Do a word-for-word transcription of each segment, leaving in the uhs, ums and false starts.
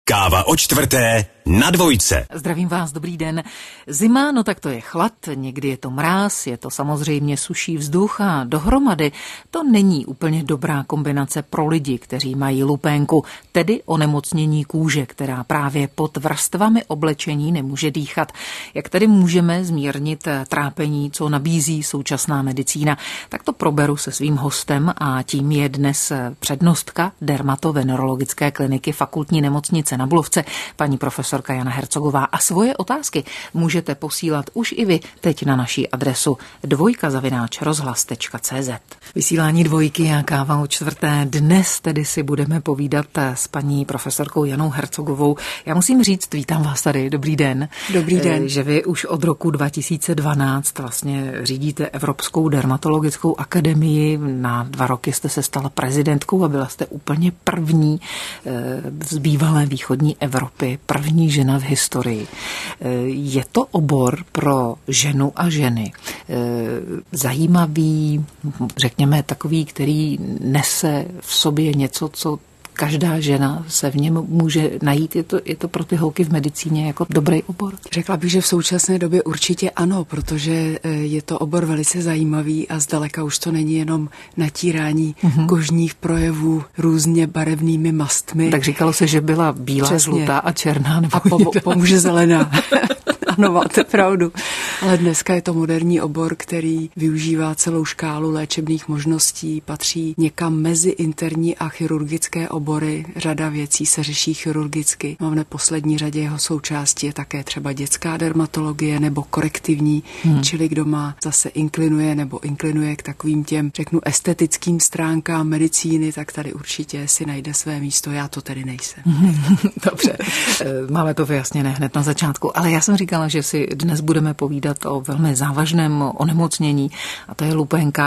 Káva o čtvrté na dvojce. Zdravím vás, dobrý den. Zima, no tak to je chlad, někdy je to mráz, je to samozřejmě suší vzduch a dohromady to není úplně dobrá kombinace pro lidi, kteří mají lupénku, tedy onemocnění kůže, která právě pod vrstvami oblečení nemůže dýchat. Jak tedy můžeme zmírnit trápení, co nabízí současná medicína, tak to proberu se svým hostem a tím je dnes přednostka dermatovenerologické kliniky Fakultní nemocnice na Bulovce, paní profesorka Jana Hercogová. A svoje otázky můžete posílat už i vy teď na naší adresu dvojka zavináč rozhlas tečka cé zet. Vysílání dvojky a káva o čtvrté. Dnes tedy si budeme povídat s paní profesorkou Janou Hercogovou. Já musím říct, vítám vás tady, dobrý den. Dobrý den. Že vy už od roku dva tisíce dvanáct vlastně řídíte Evropskou dermatologickou akademii. Na dva roky jste se stala prezidentkou a byla jste úplně první z bývalé východní Evropy, první žena v historii. Je to obor pro ženu a ženy. Zajímavý, řekněme takový, který nese v sobě něco, co každá žena se v něm může najít. Je to, je to pro ty holky v medicíně jako dobrý obor? Řekla bych, že v současné době určitě ano, protože je to obor velice zajímavý a zdaleka už to není jenom natírání mm-hmm. kožních projevů různě barevnými mastmi. Tak říkalo se, že byla bílá, přesně, žlutá a černá. Nebo a po, pomůže zelená. Ano, máte pravdu. Ale dneska je to moderní obor, který využívá celou škálu léčebných možností, patří někam mezi interní a chirurgické obory. Řada věcí se řeší chirurgicky. No v neposlední řadě jeho součástí je také třeba dětská dermatologie nebo korektivní, hmm. čili kdo má zase inklinuje nebo inklinuje k takovým těm, řeknu, estetickým stránkám medicíny, tak tady určitě si najde své místo. Já to tedy nejsem. Dobře, máme to vyjasněné hned na začátku, ale já jsem říkala, že si dnes budeme povídat o velmi závažném onemocnění a to je lupénka.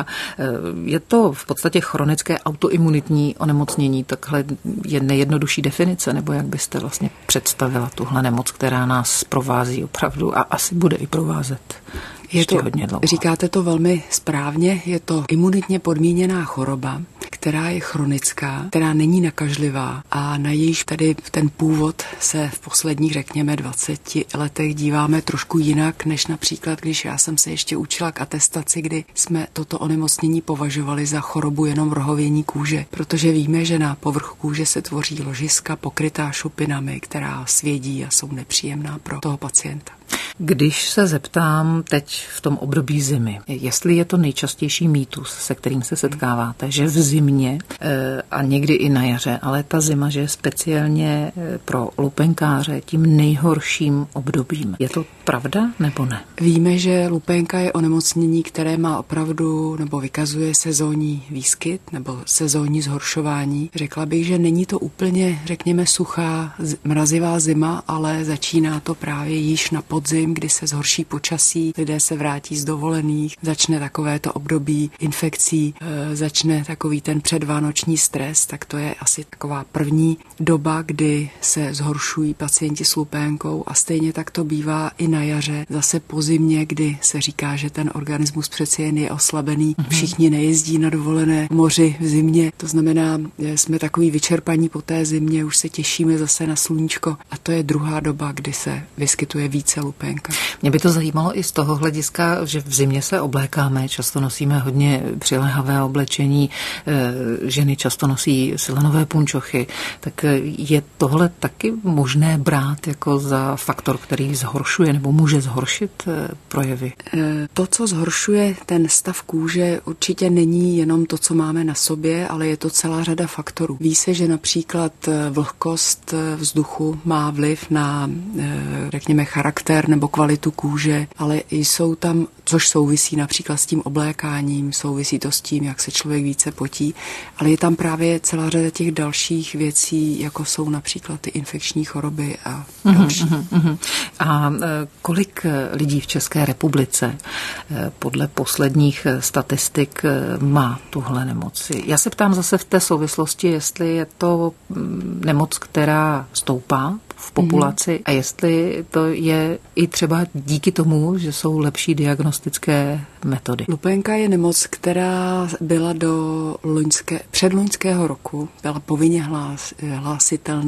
Je to v podstatě chronické autoimunitní onemocnění, takhle je nejjednodušší definice, nebo jak byste vlastně představila tuhle nemoc, která nás provází opravdu a asi bude i provázet. Je to, říkáte to velmi správně, je to imunitně podmíněná choroba, která je chronická, která není nakažlivá a na jejíž tady ten původ se v posledních, řekněme, dvaceti letech díváme trošku jinak, než například, když já jsem se ještě učila k atestaci, kdy jsme toto onemocnění považovali za chorobu jenom rohovění kůže, protože víme, že na povrchu kůže se tvoří ložiska pokrytá šupinami, která svědí a jsou nepříjemná pro toho pacienta. Když se zeptám teď v tom období zimy, jestli je to nejčastější mýtus, se kterým se setkáváte, že v zimě a někdy i na jaře, ale ta zima, že je speciálně pro lupenkáře tím nejhorším obdobím. Je to pravda nebo ne? Víme, že lupénka je onemocnění, které má opravdu nebo vykazuje sezónní výskyt nebo sezónní zhoršování. Řekla bych, že není to úplně, řekněme, suchá, mrazivá zima, ale začíná to právě již na podzim, kdy se zhorší počasí, lidé se vrátí z dovolených, začne takovéto období infekcí, e, začne takový ten předvánoční stres, tak to je asi taková první doba, kdy se zhoršují pacienti s lupénkou a stejně tak to bývá i na jaře, zase po zimě, kdy se říká, že ten organismus přeci jen je oslabený, mm-hmm. všichni nejezdí na dovolené moři v zimě, to znamená, jsme takový vyčerpaní po té zimě, už se těšíme zase na sluníčko a to je druhá doba, kdy se vyskytuje více lupénka. Mě by to zajímalo i z toho hlediska, že v zimě se oblékáme, často nosíme hodně přiléhavé oblečení, ženy často nosí silanové punčochy, tak je tohle taky možné brát jako za faktor, který zhoršuje nebo může zhoršit projevy? To, co zhoršuje ten stav kůže, určitě není jenom to, co máme na sobě, ale je to celá řada faktorů. Ví se, že například vlhkost vzduchu má vliv na, řekněme, charakter nebo kvalitu kůže, ale jsou tam, což souvisí například s tím oblékáním, souvisí to s tím, jak se člověk více potí, ale je tam právě celá řada těch dalších věcí, jako jsou například ty infekční choroby a další. Uhum, uhum. A kolik lidí v České republice podle posledních statistik má tuhle nemoc? Já se ptám zase v té souvislosti, jestli je to nemoc, která stoupá v populaci mm. a jestli to je i třeba díky tomu, že jsou lepší diagnostické metody. Lupénka je nemoc, která byla do loňské, předloňského roku, byla povinně hlás, hlásitelná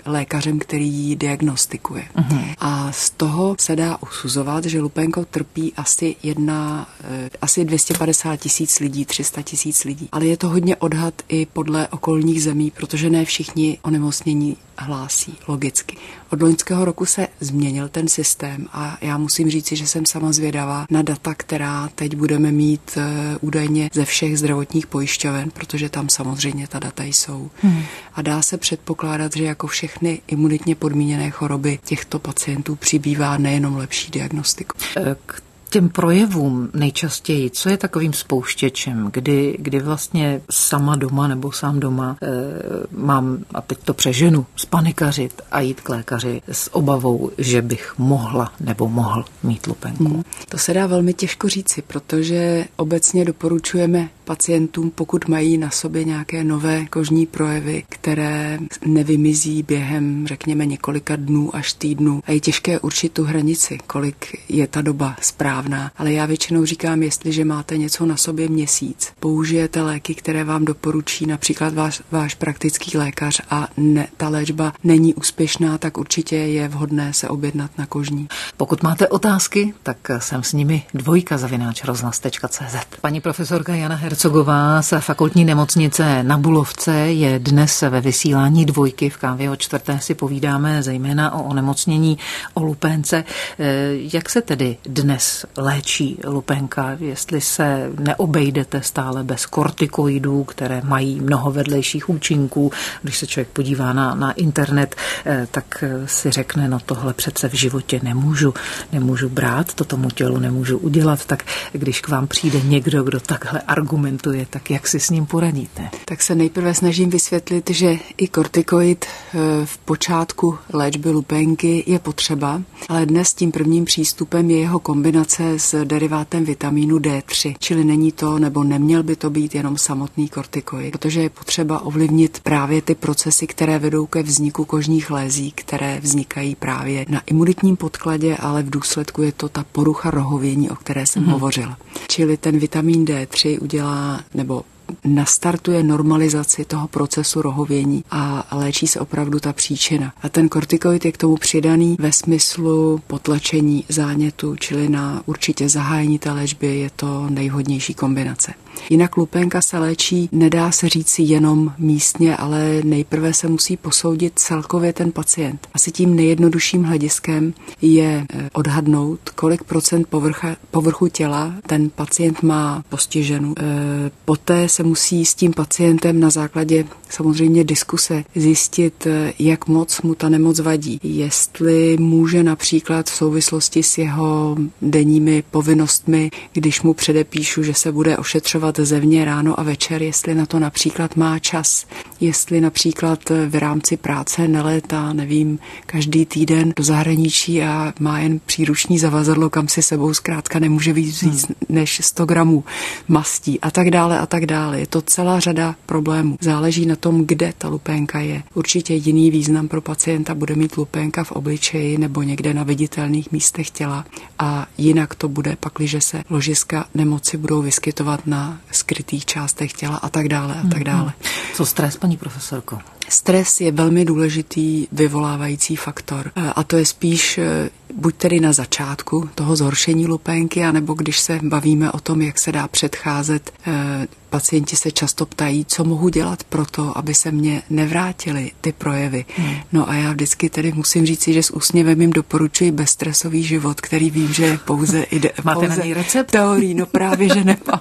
lékařem, který ji diagnostikuje. Uh-huh. A z toho se dá usuzovat, že lupenkou trpí asi jedna, asi dvě stě padesát tisíc lidí, tři sta tisíc lidí. Ale je to hodně odhad i podle okolních zemí, protože ne všichni onemocnění hlásí, logicky. Od loňského roku se změnil ten systém a já musím říci, že jsem sama zvědavá na data, která teď budeme mít e, údajně ze všech zdravotních pojišťoven, protože tam samozřejmě ta data jsou. Hmm. A dá se předpokládat, že jako všechny imunitně podmíněné choroby těchto pacientů přibývá nejenom lepší diagnostiku. K těm projevům nejčastěji, co je takovým spouštěčem, kdy, kdy vlastně sama doma nebo sám doma e, mám, a teď to přeženu, spanikařit a jít k lékaři s obavou, že bych mohla nebo mohl mít lupenku. Hmm. To se dá velmi těžko říci, protože obecně doporučujeme pacientům, pokud mají na sobě nějaké nové kožní projevy, které nevymizí během, řekněme, několika dnů až týdnů. A je těžké určit tu hranici, kolik je ta doba správná. Ale já většinou říkám, jestliže máte něco na sobě měsíc, použijete léky, které vám doporučí například váš, váš praktický lékař a ne, ta léčba není úspěšná, tak určitě je vhodné se objednat na kožní. Pokud máte otázky, tak jsem s nimi dvojka zavináč rozhlas tečka cé zet. Paní profesorka Jana Hercogová z fakultní nemocnice na Bulovce je dnes ve vysílání dvojky. V kávě o čtvrté si povídáme zejména o onemocnění, o lupénce. Jak se tedy dnes léčí lupenka, jestli se neobejdete stále bez kortikoidů, které mají mnoho vedlejších účinků? Když se člověk podívá na, na internet, tak si řekne, no tohle přece v životě nemůžu, nemůžu brát, to tomu tělu nemůžu udělat, tak když k vám přijde někdo, kdo takhle argumentuje, tak jak si s ním poradíte? Tak se nejprve snažím vysvětlit, že i kortikoid v počátku léčby lupenky je potřeba, ale dnes tím prvním přístupem je jeho kombinace s derivátem vitamínu D tři, čili není to, nebo neměl by to být jenom samotný kortikoid, protože je potřeba ovlivnit právě ty procesy, které vedou ke vzniku kožních lézí, které vznikají právě na imunitním podkladě, ale v důsledku je to ta porucha rohovění, o které jsem hmm. hovořila. Čili ten vitamin D tři udělá, nebo nastartuje normalizaci toho procesu rohovění a léčí se opravdu ta příčina. A ten kortikoid je k tomu přidaný ve smyslu potlačení zánětu, čili na určitě zahájení té léčby je to nejvhodnější kombinace. Jinak lupenka se léčí, nedá se říci jenom místně, ale nejprve se musí posoudit celkově ten pacient. Asi tím nejjednodušším hlediskem je odhadnout, kolik procent povrcha, povrchu těla ten pacient má postiženu. Poté se musí s tím pacientem na základě samozřejmě diskuse zjistit, jak moc mu ta nemoc vadí. Jestli může například v souvislosti s jeho denními povinnostmi, když mu předepíšu, že se bude ošetřovat zevně ráno a večer, jestli na to například má čas, jestli například v rámci práce nelétá, nevím, každý týden do zahraničí a má jen příruční zavazadlo, kam si sebou zkrátka nemůže víc víc než sto gramů mastí a tak dále a tak dále. Je to celá řada problémů. Záleží na tom, kde ta lupenka je. Určitě jiný význam pro pacienta bude mít lupenka v obličeji nebo někde na viditelných místech těla a jinak to bude, pakliže se ložiska nemoci budou vyskytovat na skrytých částech těla a tak dále a tak dále. Co stres, paní profesorko? Stres je velmi důležitý vyvolávající faktor a to je spíš buď tedy na začátku toho zhoršení lupenky, anebo když se bavíme o tom, jak se dá předcházet. Pacienti se často ptají, co mohu dělat pro to, aby se mně nevrátily ty projevy. Hmm. No a já vždycky tedy musím říci, že s úsměvem jim doporučuji bezstresový život, který vím, že pouze ide. Máte pouze na něj recept? Teorii, no právě, že nemám.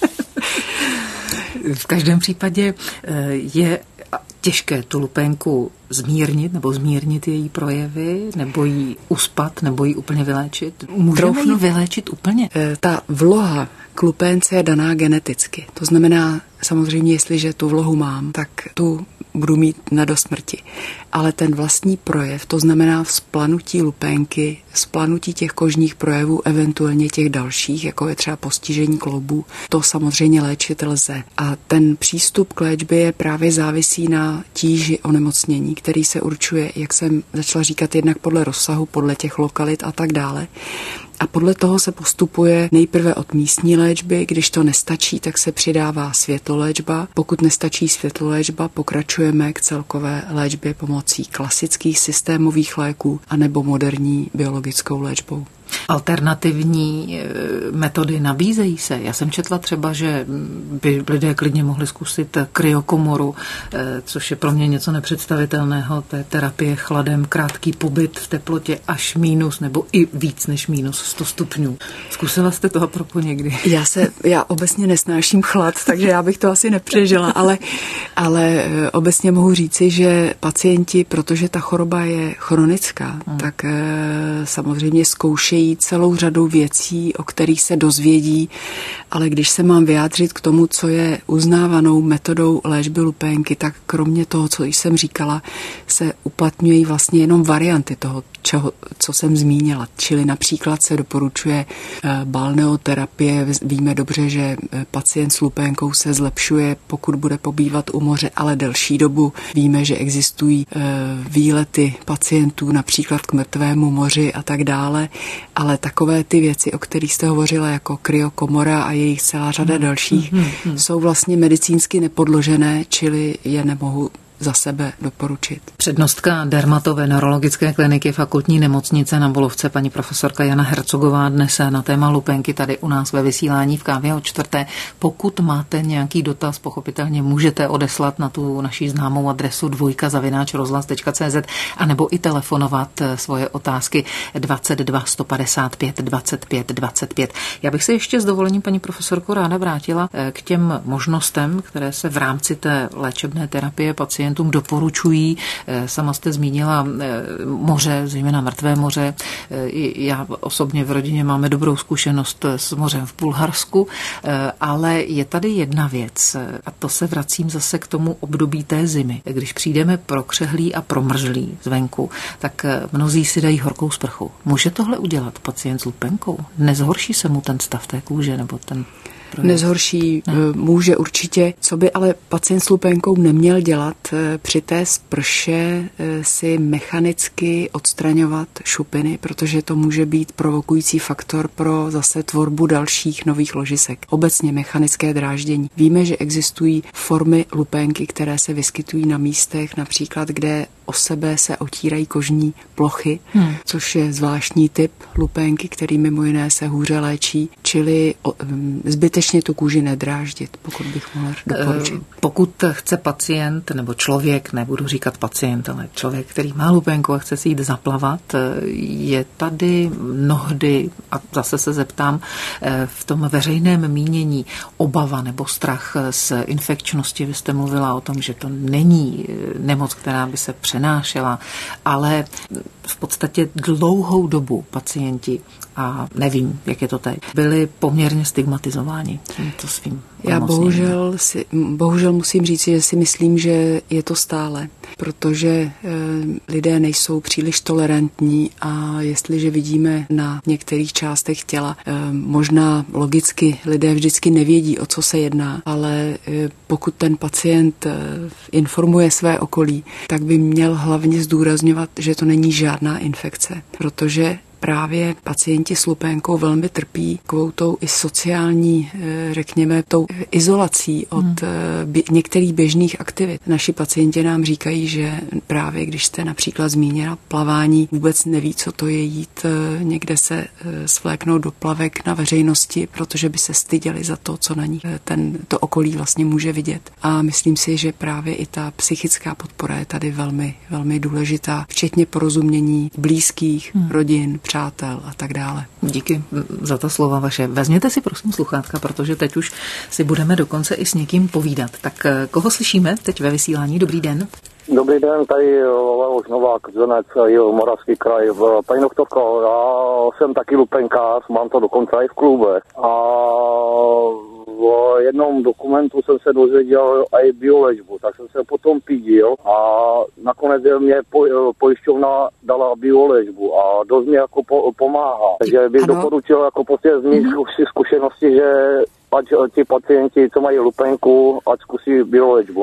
V každém případě je těžké tu lupenku zmírnit nebo zmírnit její projevy, nebo ji uspat, nebo ji úplně vyléčit? Můžeme ji vyléčit úplně? Ta vloha k lupénce je daná geneticky. To znamená, samozřejmě, jestliže tu vlohu mám, tak tu budu mít na do smrti. Ale ten vlastní projev, to znamená vzplanutí lupenky, vzplanutí těch kožních projevů, eventuálně těch dalších, jako je třeba postižení kloubů, to samozřejmě léčit lze. A ten přístup k léčbě je právě závisí na tíži onemocnění, který se určuje, jak jsem začala říkat, jednak podle rozsahu, podle těch lokalit a tak dále. A podle toho se postupuje nejprve od místní léčby, když to nestačí, tak se přidává světloléčba. Pokud nestačí světloléčba, pokračujeme k celkové léčbě pomocí klasických systémových léků anebo moderní biologickou léčbou. Alternativní metody nabízejí se. Já jsem četla třeba, že by lidé klidně mohli zkusit kryokomoru, což je pro mě něco nepředstavitelného, té terapie chladem, krátký pobyt v teplotě až mínus nebo i víc než mínus sto stupňů. Zkusila jste to apropo někdy? Já se, já obecně nesnáším chlad, takže já bych to asi nepřežila, ale, ale obecně mohu říci, že pacienti, protože ta choroba je chronická, hmm. tak samozřejmě zkoušejí celou řadu věcí, o kterých se dozvědí, ale když se mám vyjádřit k tomu, co je uznávanou metodou léčby lupénky, tak kromě toho, co jsem říkala, se uplatňují vlastně jenom varianty toho, čeho, co jsem zmínila. Čili například se doporučuje balneoterapie. Víme dobře, že pacient s lupénkou se zlepšuje, pokud bude pobývat u moře, ale delší dobu. Víme, že existují výlety pacientů například k mrtvému moři a tak dále, ale takové ty věci, o kterých jste hovořila, jako kryokomora a jejich celá řada dalších, mm-hmm. jsou vlastně medicínsky nepodložené, čili je nemohu za sebe doporučit. Přednostka dermatovenerologické kliniky Fakultní nemocnice na Bulovce, paní profesorka Jana Hercogová, dnes na téma lupénky tady u nás ve vysílání v Kávě o čtvrté. Pokud máte nějaký dotaz, pochopitelně můžete odeslat na tu naší známou adresu dvojka zavináč rozhlas tečka cé zet a nebo i telefonovat svoje otázky dvacet dva sto padesát pět dvacet pět dvacet pět. Já bych se ještě s dovolením, paní profesorko, ráda vrátila k těm možnostem, které se v rámci té léčebné terapie pacientů doporučují. Sama jste zmínila moře, zejména mrtvé moře. Já osobně v rodině máme dobrou zkušenost s mořem v Bulharsku, ale je tady jedna věc a to se vracím zase k tomu období té zimy. Když přijdeme prokřehlí a promrzlí zvenku, tak mnozí si dají horkou sprchu. Může tohle udělat pacient s lupénkou? Nezhorší se mu ten stav té kůže nebo ten Nezhorší, ne. Může určitě. Co by ale pacient s lupénkou neměl dělat, při té sprše si mechanicky odstraňovat šupiny, protože to může být provokující faktor pro zase tvorbu dalších nových ložisek. Obecně mechanické dráždění. Víme, že existují formy lupénky, které se vyskytují na místech, například kde o sebe se otírají kožní plochy, hmm. což je zvláštní typ lupénky, který mimo jiné se hůře léčí, čili zbytečně tu kůži nedráždit, pokud bych mohla doporučit. Pokud chce pacient nebo člověk, nebudu říkat pacient, ale člověk, který má lupénku a chce si jít zaplavat, je tady mnohdy, a zase se zeptám, v tom veřejném mínění obava nebo strach z infekčnosti. Vy jste mluvila o tom, že to není nemoc, která by se přenášela, ale v podstatě dlouhou dobu pacienti, a nevím, jak je to teď, byli poměrně stigmatizováni tímto svým Já bohužel, si, bohužel musím říct, že si myslím, že je to stále, protože e, lidé nejsou příliš tolerantní a jestliže vidíme na některých částech těla, e, možná logicky lidé vždycky nevědí, o co se jedná, ale e, pokud ten pacient e, informuje své okolí, tak by měl hlavně zdůrazňovat, že to není žádná infekce, protože právě pacienti s lupénkou velmi trpí takovou tou i sociální, řekněme, tou izolací od hmm. některých běžných aktivit. Naši pacienti nám říkají, že právě když jste například zmínila plavání, vůbec neví, co to je jít někde se svléknout do plavek na veřejnosti, protože by se styděli za to, co na nich ten, to okolí vlastně může vidět. A myslím si, že právě i ta psychická podpora je tady velmi, velmi důležitá, včetně porozumění blízkých, hmm. rodin, přátel a tak dále. Díky za ta slova vaše. Vezměte si prosím sluchátka, protože teď už si budeme dokonce i s někým povídat. Tak koho slyšíme teď ve vysílání? Dobrý den. Dobrý den, tady Leoš Novák, Zvonec, Moravský kraj. Paní doktorko, já jsem taky lupenkář, mám to dokonce i v klube. A v jednom dokumentu jsem se dozvěděl i bioléčbu, tak jsem se potom pídil a nakonec mě pojišťovna dala bioléčbu a dost mě jako po, pomáhá. Takže bych ano. doporučil jako prostě z mých mm-hmm. zkušeností, že ať ti pacienti, co mají lupenku, ať zkusí bioléčbu.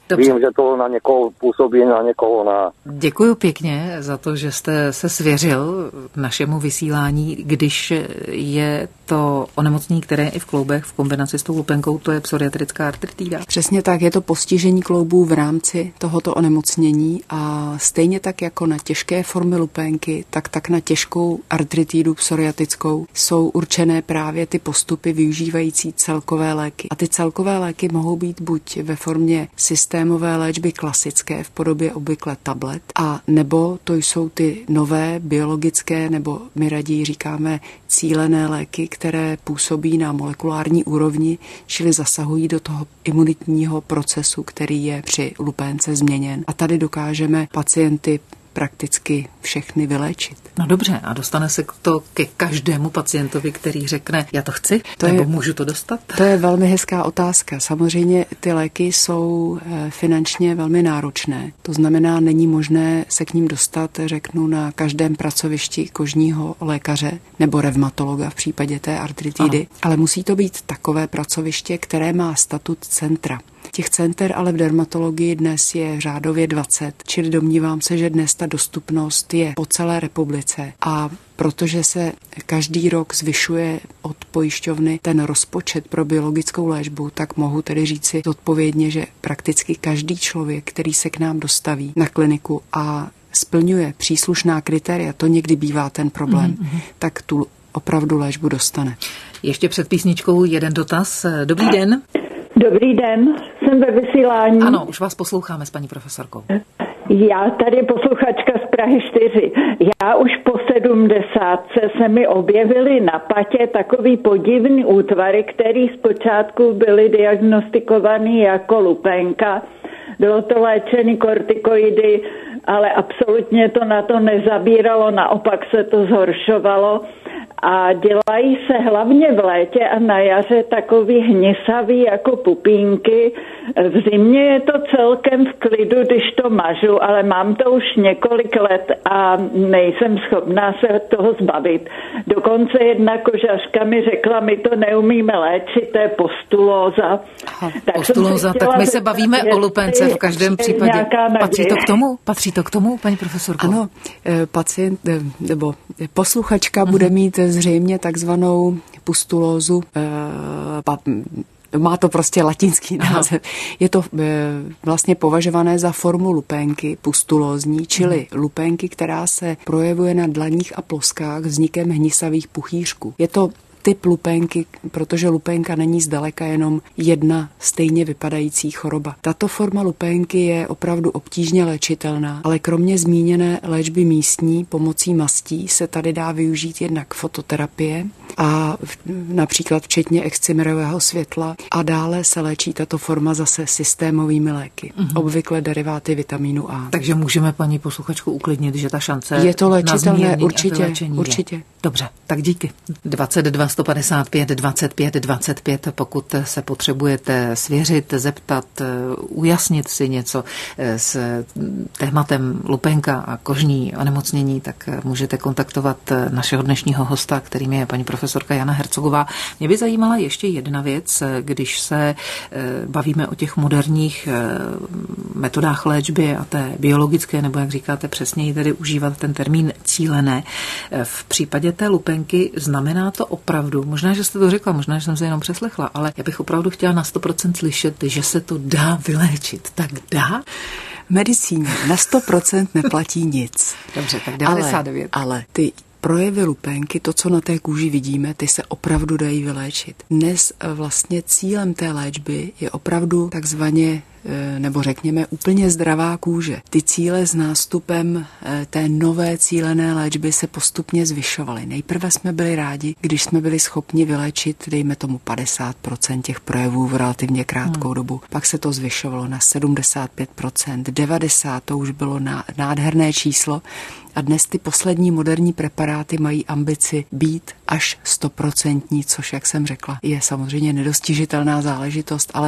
Dobře. Vím, že to na někoho působí, na někoho ne. Děkuji pěkně za to, že jste se svěřil našemu vysílání, když je to onemocnění, které je i v kloubech v kombinaci s tou lupenkou, to je psoriatrická artritída. Přesně tak, je to postižení kloubů v rámci tohoto onemocnění a stejně tak jako na těžké formy lupenky, tak tak na těžkou artritídu psoriatickou jsou určené právě ty postupy využívající celkové léky. A ty celkové léky mohou být buď ve formě systémové léčby klasické v podobě obvykle tablet, a nebo to jsou ty nové biologické, nebo my raději říkáme cílené léky, které působí na molekulární úrovni, čili zasahují do toho imunitního procesu, který je při lupénce změněn. A tady dokážeme pacienty prakticky všechny vyléčit. No dobře, a dostane se to ke každému pacientovi, který řekne, já to chci, to nebo je, můžu to dostat? To je velmi hezká otázka. Samozřejmě ty léky jsou finančně velmi náročné. To znamená, není možné se k ním dostat, řeknu, na každém pracovišti kožního lékaře nebo revmatologa v případě té artritidy, ano. Ale musí to být takové pracoviště, které má statut centra. Těch center ale v dermatologii dnes je řádově dvacet, čili domnívám se, že dnes ta dostupnost je po celé republice a protože se každý rok zvyšuje od pojišťovny ten rozpočet pro biologickou léčbu, tak mohu tedy říci zodpovědně, že prakticky každý člověk, který se k nám dostaví na kliniku a splňuje příslušná kritéria, to někdy bývá ten problém, mm-hmm. tak tu opravdu léčbu dostane. Ještě před písničkou jeden dotaz. Dobrý den. Dobrý den, jsem ve vysílání. Ano, už vás posloucháme s paní profesorkou. Já tady je posluchačka z Prahy čtyři. Já už po sedmdesátce se mi objevily na patě takový podivný útvary, který zpočátku byly diagnostikovaný jako lupenka. Bylo to léčený kortikoidy, ale absolutně to na to nezabíralo, naopak se to zhoršovalo. A dělají se hlavně v létě a na jaře takový hnisavý jako pupínky. V zimě je to celkem v klidu, když to mažu, ale mám to už několik let a nejsem schopná se toho zbavit. Dokonce jedna kožařka mi řekla, my to neumíme léčit, to je postulóza. Aha, tak postulóza, tak my se bavíme o lupence v každém případě. Patří to k tomu? Patří to k tomu, paní profesorko? Ano, pacient nebo posluchačka uh-huh. bude mít zřejmě takzvanou pustulózu, má to prostě latinský název. Je to vlastně považované za formu lupenky pustulózní, čili lupenky, která se projevuje na dlaních a ploskách vznikem hnisavých puchýřků. Je to typ lupenky, protože lupenka není zdaleka jenom jedna stejně vypadající choroba. Tato forma lupenky je opravdu obtížně léčitelná, ale kromě zmíněné léčby místní pomocí mastí se tady dá využít jednak fototerapie a například včetně excimerového světla a dále se léčí tato forma zase systémovými léky, mm-hmm. obvykle deriváty vitamínu A. Takže můžeme paní posluchačku uklidnit, že ta šance je to léčitelné, určitě, určitě. Je. Dobře, tak díky. dvacet dva sto padesát pět dvacet pět dvacet pět, pokud se potřebujete svěřit, zeptat, ujasnit si něco s tématem lupenka a kožní onemocnění, tak můžete kontaktovat našeho dnešního hosta, kterým je paní profesorka Jana Hercogová. Mě by zajímala ještě jedna věc, když se bavíme o těch moderních metodách léčby a té biologické, nebo jak říkáte přesněji, tedy užívat ten termín cílené. V případě té lupenky znamená to opravdu, možná, že jste to řekla, možná, že jsem se jenom přeslechla, ale já bych opravdu chtěla na sto procent slyšet, že se to dá vyléčit. Tak dá? V medicíně na sto procent neplatí nic. Dobře, tak devadesát devět. Ale, ale ty projevy lupenky, to, co na té kůži vidíme, ty se opravdu dají vyléčit. Dnes vlastně cílem té léčby je opravdu takzvaně nebo řekněme úplně zdravá kůže. Ty cíle s nástupem té nové cílené léčby se postupně zvyšovaly. Nejprve jsme byli rádi, když jsme byli schopni vyléčit, dejme tomu padesát procent těch projevů v relativně krátkou hmm. dobu. Pak se to zvyšovalo na sedmdesát pět procent, devadesát procent, to už bylo nádherné číslo. A dnes ty poslední moderní preparáty mají ambici být až stoprocentní, což, jak jsem řekla, je samozřejmě nedostižitelná záležitost, ale v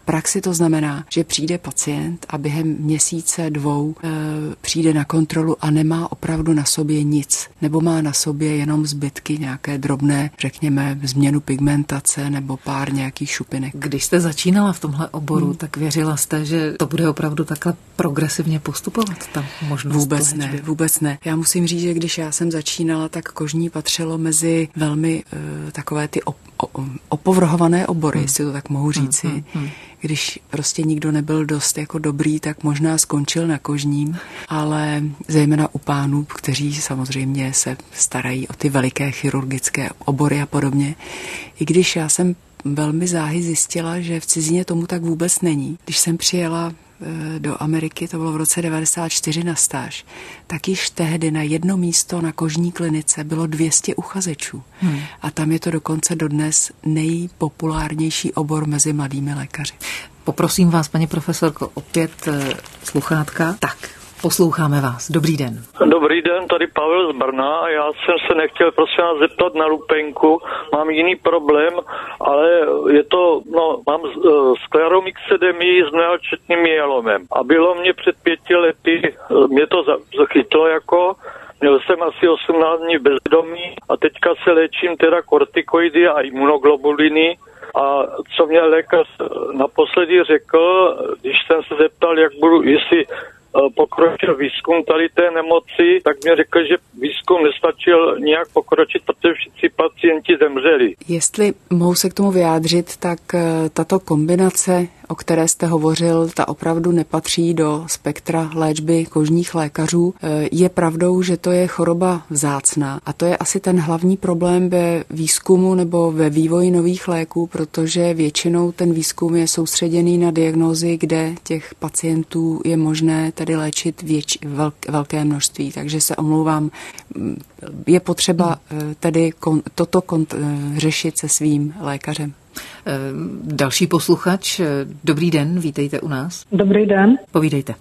praxi to znamená, že přijde pacient a během měsíce, dvou e, přijde na kontrolu a nemá opravdu na sobě nic. Nebo má na sobě jenom zbytky nějaké drobné, řekněme, změnu pigmentace nebo pár nějakých šupinek. Když jste začínala v tomhle oboru, hmm. tak věřila jste, že to bude opravdu takhle progresivně postupovat? Ta možnost vůbec ne, vůbec ne. Já musím říct, že když já jsem začínala, tak kožní patřilo mezi velmi uh, takové ty op- opovrhované obory, hmm. jestli to tak mohu říci. Hmm, hmm, hmm. Když prostě nikdo nebyl dost jako dobrý, tak možná skončil na kožním, ale zejména u pánů, kteří samozřejmě se starají o ty veliké chirurgické obory a podobně. I když já jsem velmi záhy zjistila, že v cizině tomu tak vůbec není. Když jsem přijela do Ameriky, to bylo v roce devadesát čtyři na stáž, tak již tehdy na jedno místo na kožní klinice bylo dvě stě uchazečů. Hmm. A tam je to dokonce dodnes nejpopulárnější obor mezi mladými lékaři. Poprosím vás, paní profesorko, opět sluchátka. Tak, posloucháme vás. Dobrý den. Dobrý den, tady Pavel z Brna a já jsem se nechtěl prosím vás zeptat na lupenku. Mám jiný problém, ale je to, no, mám uh, skleromyxedemii s mléčným myelomem. A bylo mě před pěti lety, mě to zachytlo jako, měl jsem asi osmnáct dní bezdomí a teďka se léčím teda kortikoidy a imunoglobuliny. A co mě lékař naposledy řekl, když jsem se zeptal, jak budu, jestli pokročil výzkum tady té nemoci, tak mě řekl, že výzkum nestačil nějak pokročit, protože všichni pacienti zemřeli. Jestli mohu se k tomu vyjádřit, tak tato kombinace, o které jste hovořil, ta opravdu nepatří do spektra léčby kožních lékařů. Je pravdou, že to je choroba vzácná a to je asi ten hlavní problém ve výzkumu nebo ve vývoji nových léků, protože většinou ten výzkum je soustředěný na diagnózy, kde těch pacientů je možné tedy léčit věč, velk, velké množství. Takže se omlouvám, je potřeba tedy kon, toto kon, řešit se svým lékařem. Další posluchač, dobrý den, vítejte u nás. Dobrý den. Povídejte.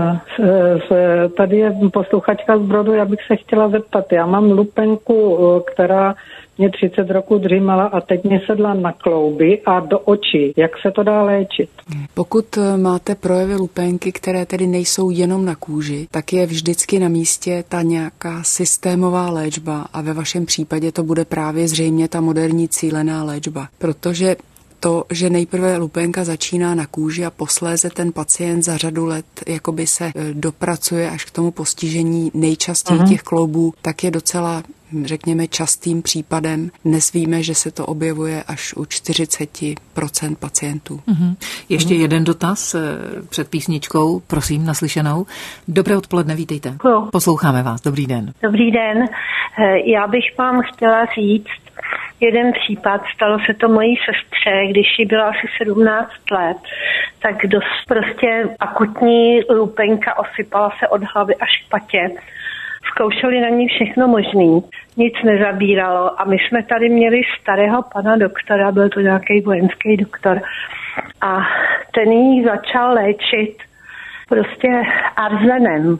Tady je posluchačka z Brodu, já bych se chtěla zeptat, já mám lupenku, která mě třicet roků dřímala a teď mě sedla na klouby a do očí. Jak se to dá léčit? Pokud máte projevy lupenky, které tedy nejsou jenom na kůži, tak je vždycky na místě ta nějaká systémová léčba a ve vašem případě to bude právě zřejmě ta moderní cílená léčba, protože to, že nejprve lupenka začíná na kůži a posléze ten pacient za řadu let jakoby se dopracuje až k tomu postižení nejčastěji uh-huh. těch kloubů, tak je docela, řekněme, častým případem. Dnes víme, že se to objevuje až u čtyřicet procent pacientů. Uh-huh. Ještě uh-huh. jeden dotaz před písničkou, prosím, naslyšenou. Dobré odpoledne, vítejte. No. Posloucháme vás, dobrý den. Dobrý den, já bych vám chtěla říct jeden případ, stalo se to mojí sestře, když jí bylo asi sedmnáct let, tak dost prostě akutní lupenka osypala se od hlavy až k patě. Zkoušeli na ní všechno možný, nic nezabíralo a my jsme tady měli starého pana doktora, byl to nějaký vojenský doktor a ten jí začal léčit prostě arzenem.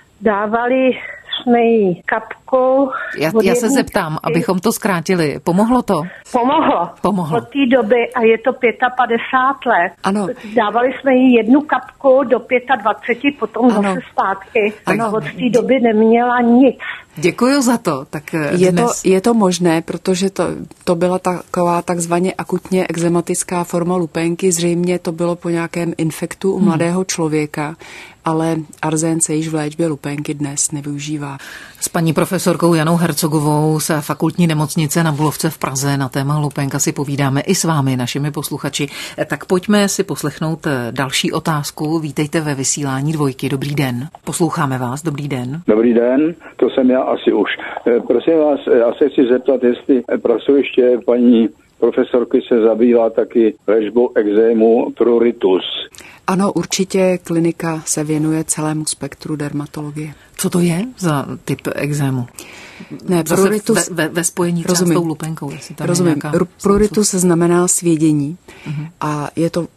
Dávali jsme jí kapku. Já, já se zeptám, abychom to zkrátili. Pomohlo to? Pomohlo. Pomohlo. Od té doby, a je to padesát pět let, ano. Dávali jsme jí jednu kapku do dvacet pět, potom ano. zase zpátky. Ano. Od té doby neměla nic. Děkuji za to. Tak dnes... je, to, je to možné, protože to, to byla taková takzvaně akutně ekzematická forma lupenky. Zřejmě to bylo po nějakém infektu u hmm. mladého člověka, ale arzén se již v léčbě lupenky dnes nevyužívá. S paní profesorkou Janou Hercogovou z fakultní nemocnice na Bulovce v Praze na téma lupenka si povídáme i s vámi, našimi posluchači. Tak pojďme si poslechnout další otázku. Vítejte ve vysílání Dvojky. Dobrý den. Posloucháme vás. Dobrý den. Dobrý den, to jsem já asi už. Prosím vás, já se chci zeptat, jestli pracoviště paní profesorky se zabývá taky léčbou ekzému pruritus. Ano, určitě klinika se věnuje celému spektru dermatologie. Co to je za typ ekzému? Ne, pruritus, ve, ve, ve spojení třeba s tou lupenkou. Rozumím. Pruritus znamená svědění uh-huh. a je to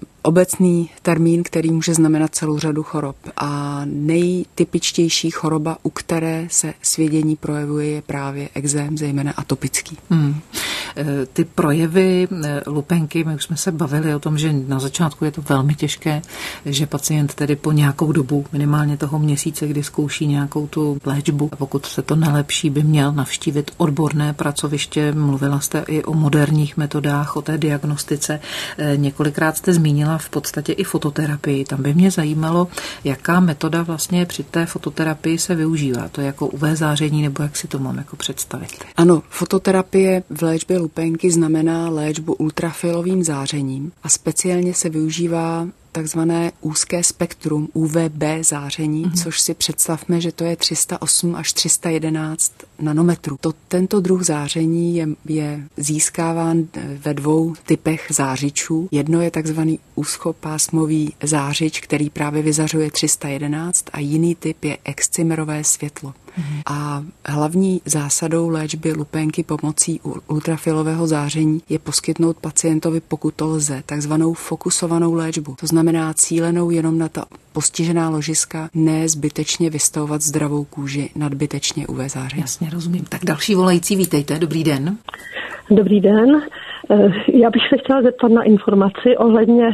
obecný termín, který může znamenat celou řadu chorob. A nejtypičtější choroba, u které se svědění projevuje, je právě ekzém, zejména atopický. Hmm. Ty projevy lupenky, my už jsme se bavili o tom, že na začátku je to velmi těžké, že pacient tedy po nějakou dobu, minimálně toho měsíce, kdy zkouší nějakou tu léčbu, a pokud se to nelepší, by měl navštívit odborné pracoviště. Mluvila jste i o moderních metodách, o té diagnostice. Několikrát jste zmínila v podstatě i fototerapii. Tam by mě zajímalo, jaká metoda vlastně při té fototerapii se využívá. To je jako U V záření, nebo jak si to mám jako představit? Ano, fototerapie v léčbě lupenky znamená léčbu ultrafialovým zářením a speciálně se využívá takzvané úzké spektrum U V B záření, mm-hmm. což si představme, že to je tři sta osm až tři sta jedenáct nanometrů. To, tento druh záření je, je získáván ve dvou typech zářičů. Jedno je takzvaný úzkopásmový zářič, který právě vyzařuje tři sta jedenáct, a jiný typ je excimerové světlo. Mm-hmm. A hlavní zásadou léčby lupenky pomocí ultrafialového záření je poskytnout pacientovi, pokud to lze, takzvanou fokusovanou léčbu. To znamená cílenou jenom na ta postižená ložiska, ne zbytečně vystavovat zdravou kůži nadbytečně U V záření. Jasně, rozumím. Tak další volající, vítejte, dobrý den. Dobrý den. Já bych se chtěla zeptat na informaci ohledně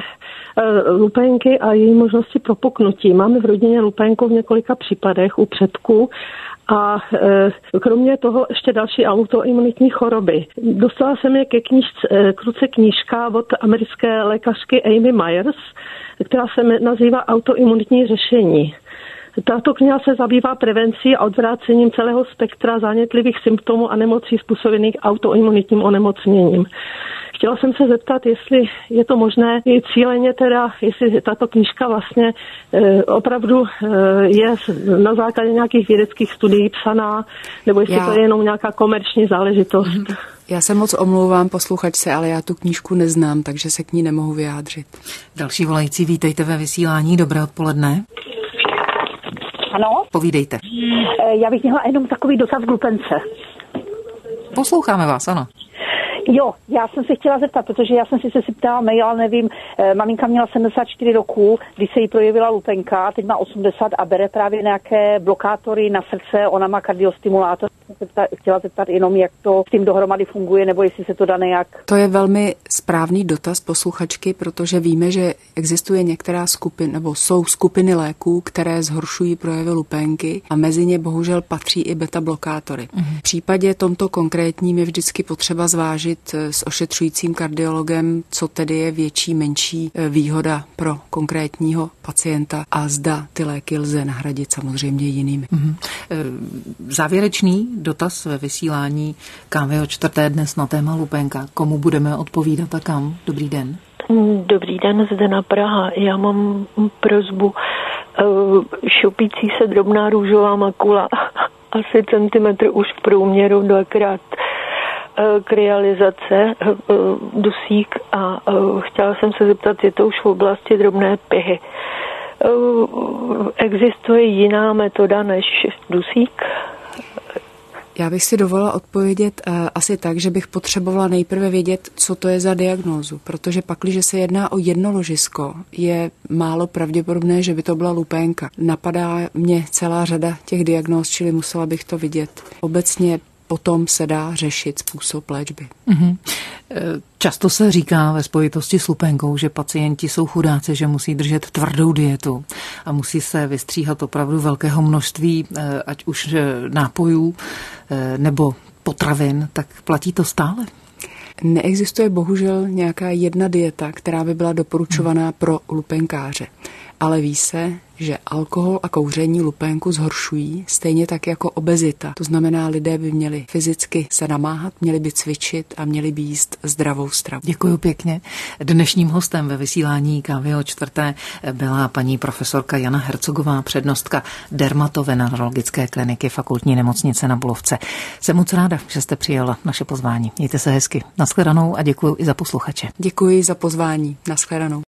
lupenky a její možnosti propuknutí. Máme v rodině lupenku v několika případech u předků a e, kromě toho ještě další autoimunitní choroby. Dostala se mě ke knížce, k ruce knížka od americké lékařky Amy Myers, která se nazývá Autoimunitní řešení. Tato kniha se zabývá prevencí a odvrácením celého spektra zánětlivých symptomů a nemocí způsobených autoimunitním onemocněním. Chtěla jsem se zeptat, jestli je to možné i cíleně teda, jestli tato knížka vlastně e, opravdu e, je na základě nějakých vědeckých studií psaná, nebo jestli já... to je jenom nějaká komerční záležitost. Já se moc omlouvám posluchačce, ale já tu knížku neznám, takže se k ní nemohu vyjádřit. Další volající, vítejte ve vysílání, dobré odpoledne. Ano? Povídejte. Já bych měla jenom takový dotaz k lupence. Posloucháme vás, ano. Jo, já jsem se chtěla zeptat, protože já jsem si se ptala mail, ale nevím, maminka měla sedmdesát čtyři roků, když se jí projevila lupenka, teď má osmdesát a bere právě nějaké blokátory na srdce, ona má kardiostimulátor. Chtěla zeptat jenom, jak to s tím dohromady funguje, nebo jestli se to dá nějak. To je velmi správný dotaz posluchačky, protože víme, že existuje některá skupina, nebo jsou skupiny léků, které zhoršují projevy lupenky a mezi ně bohužel patří i beta blokátory. Mm-hmm. V případě tomto konkrétním je vždycky potřeba zvážit s ošetřujícím kardiologem, co tedy je větší, menší výhoda pro konkrétního pacienta a zda ty léky lze nahradit samozřejmě jinými. Mm-hmm. Závěrečný dotaz ve vysílání Kávy o čtvrté dnes na téma lupenka. Komu budeme odpovídat a kam? Dobrý den. Dobrý den, zde na Praha. Já mám prosbu. Šopící se drobná růžová makula, asi centimetr už v průměru, dvakrát kryalizace, dusík a chtěla jsem se zeptat, je to už v oblasti drobné pihy. Existuje jiná metoda než dusík? Já bych si dovolila odpovědět uh, asi tak, že bych potřebovala nejprve vědět, co to je za diagnózu, protože pakliže se jedná o jedno ložisko, je málo pravděpodobné, že by to byla lupenka. Napadá mě celá řada těch diagnóz, čili musela bych to vidět. Obecně potom se dá řešit způsob léčby. Mm-hmm. Často se říká ve spojitosti s lupenkou, že pacienti jsou chudáci, že musí držet tvrdou dietu a musí se vystříhat opravdu velkého množství, ať už nápojů nebo potravin, tak platí to stále? Neexistuje bohužel nějaká jedna dieta, která by byla doporučovaná pro lupenkáře. Ale ví se, že alkohol a kouření lupenku zhoršují, stejně tak jako obezita. To znamená, lidé by měli fyzicky se namáhat, měli by cvičit a měli by jíst zdravou stravu. Děkuji pěkně. Dnešním hostem ve vysílání Kávy o čtvrté byla paní profesorka Jana Hercogová, přednostka dermatovenerologické kliniky Fakultní nemocnice na Bulovce. Jsem moc ráda, že jste přijala naše pozvání. Mějte se hezky. Nashledanou a děkuji i za posluchače. Děkuji za pozvání. Nashledanou.